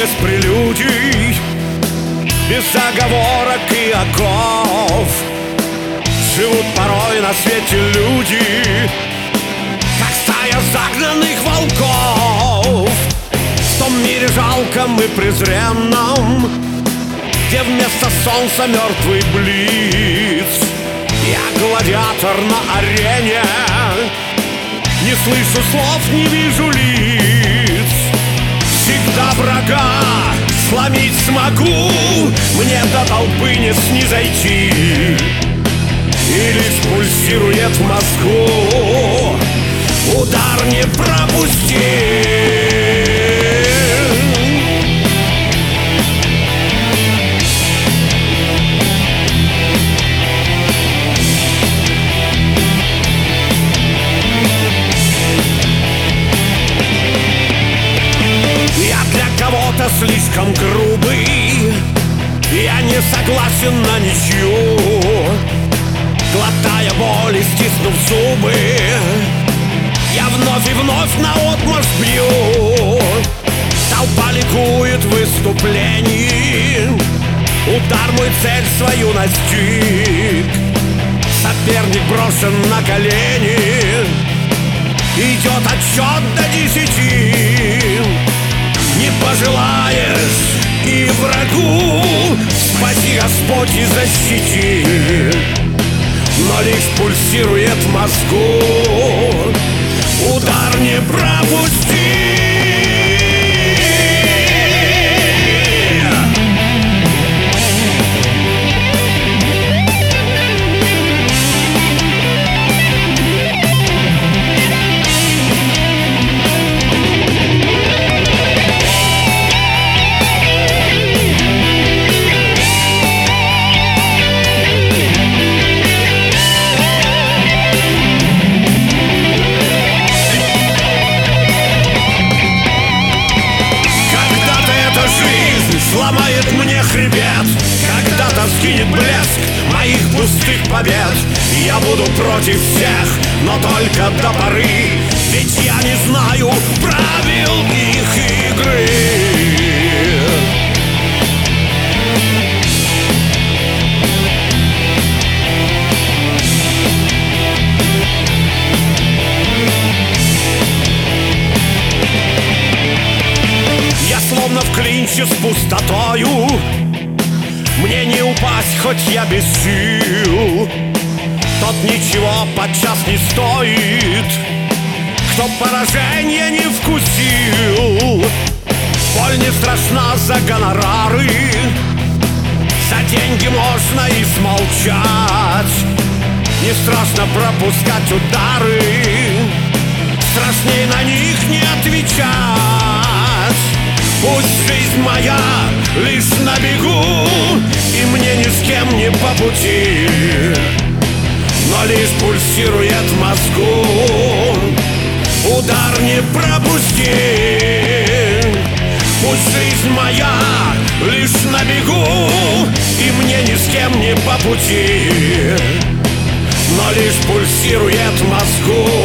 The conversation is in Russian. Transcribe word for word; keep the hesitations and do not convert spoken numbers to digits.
без прелюдий, без заговорок и оков. Живут порой на свете люди, как стая загнанных волков. В том мире жалком и презренном, где вместо солнца мертвый блиц. Я гладиатор на арене, не слышу слов, не вижу лиц. Всегда врага сломить смогу, мне до толпы не снизойти. И лишь пульсирует в мозгу, удар не пропусти. Кого-то слишком грубый, я не согласен на ничью. Глотая боль и стиснув зубы, я вновь и вновь наотмашь бью. Толпа ликует в выступлении, удар мой цель свою настиг. Соперник брошен на колени, идет отсчет до десяти. Не пожелаешь и врагу спаси, Господь, и защити. Но лишь пульсирует в мозгу, удар не пропусти. Сломает мне хребет, когда-то сгинет блеск моих пустых побед. Я буду против всех, но только до поры, ведь я не знаю правил их игры. Словно в клинче с пустотою, мне не упасть, хоть я без сил. Тот ничего подчас не стоит, кто поражения не вкусил. Боль не страшна за гонорары, за деньги можно и смолчать. Не страшно пропускать удары, страшней на них не отвечать. Пусть жизнь моя лишь на бегу, и мне ни с кем не по пути. Но лишь пульсирует в мозгу, удар не пропусти. Пусть жизнь моя лишь на бегу, и мне ни с кем не по пути. Но лишь пульсирует в мозгу,